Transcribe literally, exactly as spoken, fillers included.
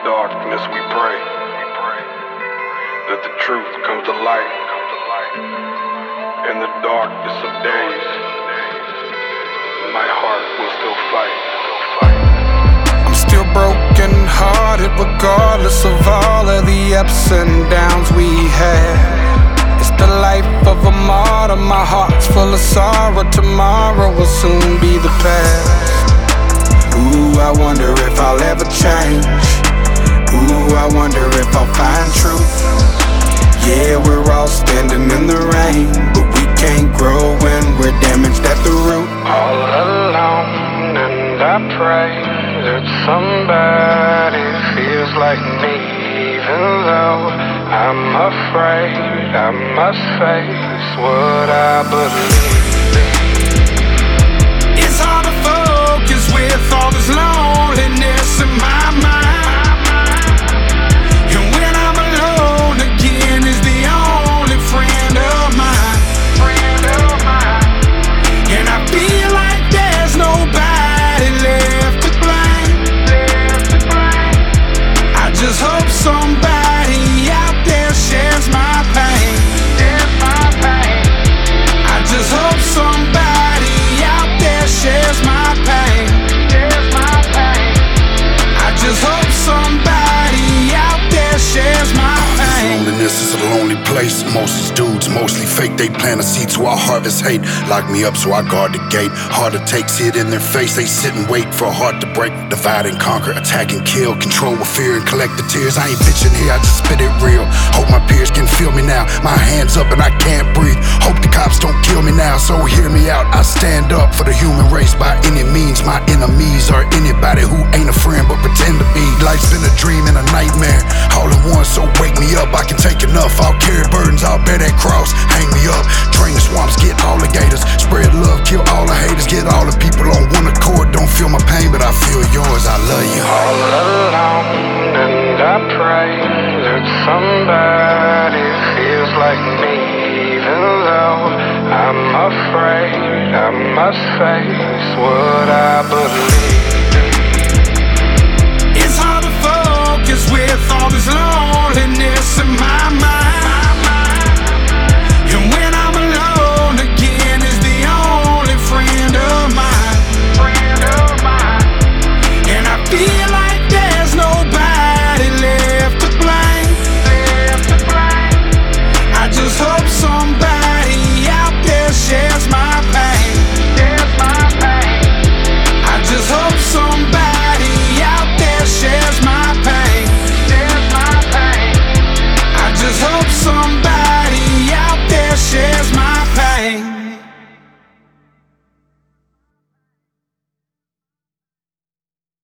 darkness we pray that the truth comes to light. In the darkness of days, my heart will still fight. I'm still broken hearted regardless of all of the ups and downs we had. It's the life of a martyr, my heart's full of sorrow. Tomorrow will soon be the past. Ooh, I wonder if I'll ever change. Ooh, I wonder if I'll find truth. Yeah, we're all standing in the rain, but we can't grow when we're damaged at the root. All alone, and I pray that somebody feels like me, even though I'm afraid I must face what I believe. It's hard to focus with all this loneliness in my mind. And when I'm alone again is the only friend of mine. Friend of mine. And I feel like there's nobody left to blame. Left to blame. I just hope somebody out there shares my pain. Shares my pain. I just hope somebody out there shares my pain. Shares my pain. I just hope somebody out there shares my pain. Loneliness is a lonely place. Most is dudes, mostly fake. They plant a seed to our harvest hate. Lock me up so I guard the gate. Hard to take, see it in their face. They sit and wait for a heart to break. Divide and conquer, attack and kill. Control with fear and collect the tears. I ain't bitching here, I just spit it real. Hope my peers can feel me now. My hands up and I can't breathe. Hope the cops don't kill me now, so hear me out. I stand up for the human race by any means. My enemies are anybody who ain't a friend but pretend to be. Life's been a dream and a nightmare, all in one, so wake me up. I can take enough, I'll carry burdens, I'll bear that cross. Hang me up, drain the swamps, get all the gators. Spread love, kill all the haters. Get all the people on one accord. Don't feel my pain, but I feel yours. I love you. All alone, and I pray that somebody feels like me, even though I'm afraid I must face what I believe.